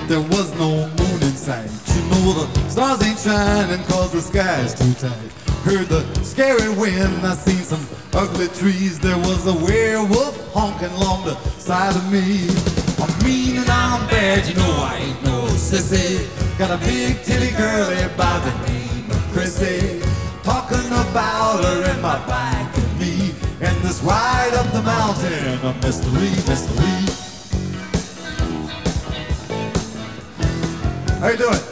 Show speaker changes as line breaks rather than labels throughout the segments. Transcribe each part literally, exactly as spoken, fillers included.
there was no moon in sight. You know the stars ain't shining cause the sky's too tight. Heard the scary wind, I seen some ugly trees. There was a werewolf honking along the side of me. I'm mean and I'm bad, you know I ain't no sissy. Got a big titty girlie by the name of Chrissy, talking about her and my bike and me, and this ride up the mountain, a mystery, mystery. How you doing?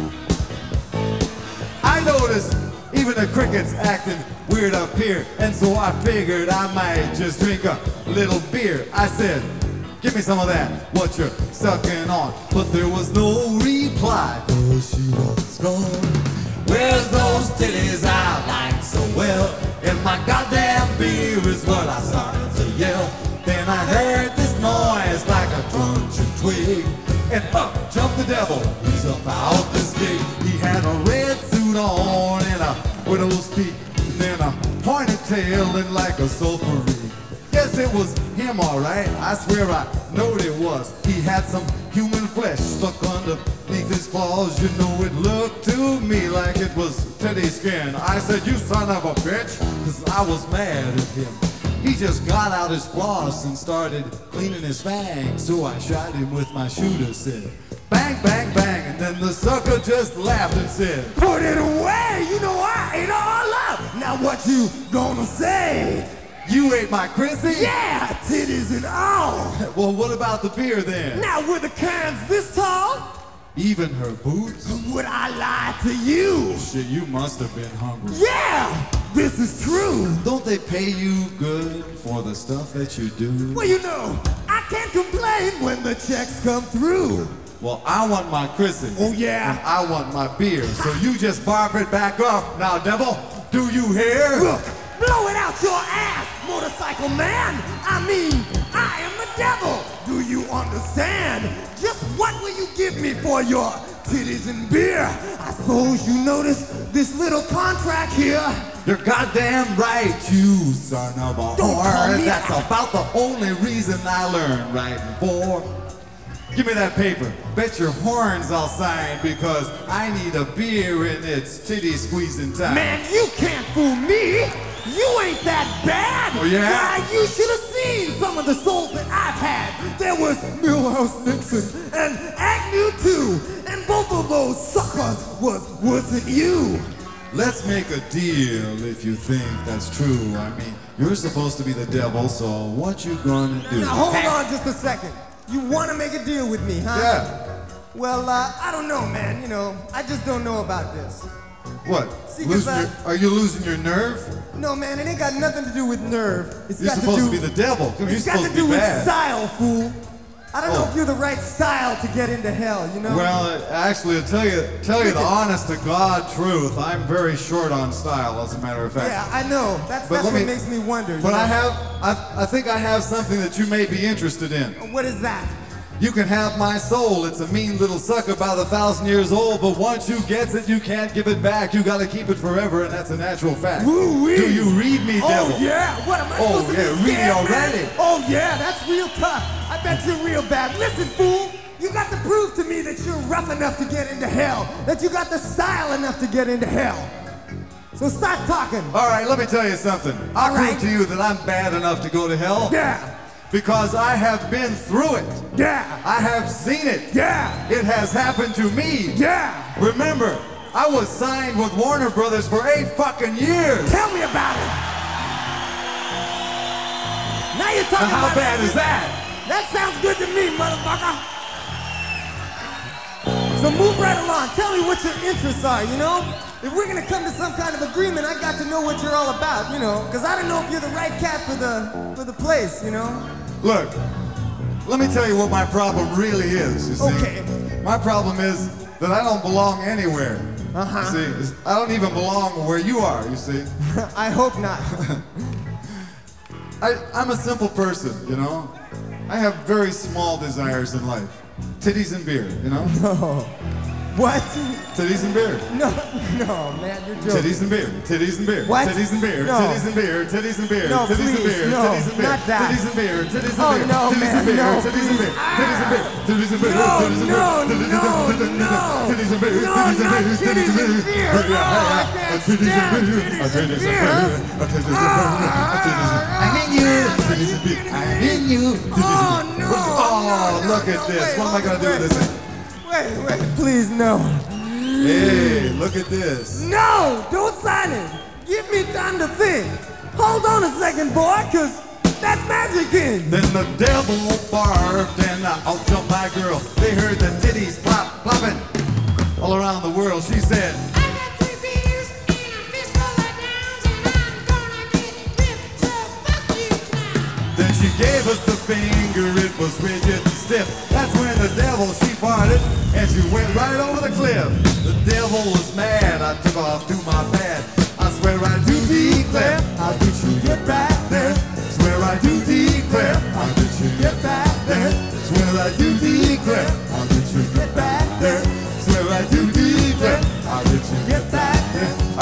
I noticed even the crickets acting weird up here, and so I figured I might just drink a little beer. I said, give me some of that, what you're sucking on. But there was no reply, cause she was gone. Where's those titties I like so well? And my goddamn beer is what I started to yell. Then I heard this noise like a crunching twig, and up jumped the devil. He's about this big. He had a red suit on and a widow's peak, and then a pointed tail and like a sulphur. Yes, it was him, all right. I swear I knowed it was. He had some human flesh stuck underneath his claws. You know, it looked to me like it was teddy skin. I said, you son of a bitch, because I was mad at him. He just got out his floss and started cleaning his fangs. So I shot him with my shooter, said, bang, bang, bang. And then the sucker just laughed and said,
put it away, you know I ate all up. Now what you gonna say?
You ate my Chrissy?
Yeah, titties and all.
Well, what about the beer then?
Now were the cans this tall?
Even her boots?
Would I lie to you?
Shit, you must have been hungry.
Yeah, this is true.
Don't they pay you good for the stuff that you do?
Well, you know, I can't complain when the checks come through.
Well, I want my Chrissy.
Oh, yeah?
And I want my beer. So you just barf it back up. Now, devil, do you hear?
Look, blow it out your ass, motorcycle man. I mean, I am the devil. Do you understand? Just what will you give me for your titties and beer? I suppose you notice this little contract here.
You're goddamn right, you son of a
Don't
whore.
call me
That's
that.
about the only reason I learned writing for. Give me that paper. Bet your horns I'll sign because I need a beer in its titty squeezing time.
Man, you can't fool me. You ain't that bad.
Oh, yeah?
Why, you should have seen some of the souls that I've had. There was Milhouse Nixon and Agnew too. And both of those suckers was wasn't you.
Let's make a deal if you think that's true. I mean, you're supposed to be the devil, so what you gonna do?
Now hold on just a second. You want to make a deal with me, huh?
Yeah.
Well, uh, I don't know, man. You know, I just don't know about this.
What?
See,
Losing
'cause I-
your, are you losing your nerve?
No, man, it ain't got nothing to do with nerve. It's
You're
got
supposed
to
to,
do.
be the devil. You're
It's got
supposed
to
to
do
be
with
bad.
style, fool. I don't know
Oh.
if you're the right style to get into hell, you know?
Well, uh, actually, to tell you, tell you the honest to God truth, I'm very short on style, as a matter of fact.
Yeah, I know. That's,
But
that's
let
what
me-
makes me wonder.
But
you
I
know?
have, I, I think I have something that you may be interested in.
What is that?
You can have my soul. It's a mean little sucker about a thousand years old, but once you gets it, you can't give it back. You gotta keep it forever, and that's a natural fact.
Woo-wee.
Do you read me, devil?
Oh, yeah. What am I
Oh,
supposed to
yeah,
be
read me
scared, man?
already.
Oh, yeah, that's real tough. I bet you're real bad. Listen, fool. You got to prove to me that you're rough enough to get into hell. That you got the style enough to get into hell. So stop talking.
All right, let me tell you something. I'll
All
prove
right.
to you that I'm bad enough to go to hell.
Yeah.
Because I have been through it.
Yeah.
I have seen it.
Yeah.
It has happened to me.
Yeah.
Remember, I was signed with Warner Brothers for eight fucking years.
Tell me about it. Now you're talking
Now, how
about
bad is that?
That sounds good to me, motherfucker. So move right along. Tell me what your interests are, you know? If we're gonna come to some kind of agreement, I got to know what you're all about, you know? Because I don't know if you're the right cat for the for the place, you know?
Look, let me tell you what my problem really is, you see.
Okay.
My problem is that I don't belong anywhere.
Uh-huh.
You see, It's- I don't even belong where you are, you see.
I hope not.
I, I'm a simple person, you know? I have very small desires in life. Titties and beer, you know?
No. What?
Titties and beer.
No, no, man, you're joking.
Titties and beer. Titties and beer.
What?
Titties and beer.
No.
Titties and beer. Titties and beer.
No,
titties
please,
and beer.
no,
Titties and beer.
not that.
Titties and beer. Titties and
Oh,
beer.
no,
Titties
man,
and beer.
no,
Titties and
please.
beer. Titties and beer. Titties and beer.
No,
Titties and beer.
no,
Titties and
no,
beer.
no.
Titties and beer.
No,
Titties and
not
beer.
titties and beer.
Titties
No, I can't stand titties and beer.
Titties and beer. I'm in you. Titties and beer. I'm in you.
Oh, no.
Oh, look at this. What am I gonna do with this?
Wait, wait, please, no.
Hey, look at this.
No, don't sign it. Give me time to think. Hold on a second, boy, cause that's Magic King.
Then the devil barked and out jumped my girl. They heard the titties plop, plopping all around the world. She said,
I got three beers and a fistful of downs, and I'm gonna get ripped, so fuck you, clown.
then she gave us the finger, it was rigid and stiff. That's when the devil, she farted, and she went right over the cliff. The devil was mad, I took off to my pad. I swear I do declare, how did you get back there? Swear I do declare, how did you get back there? Swear I do declare, how did you get back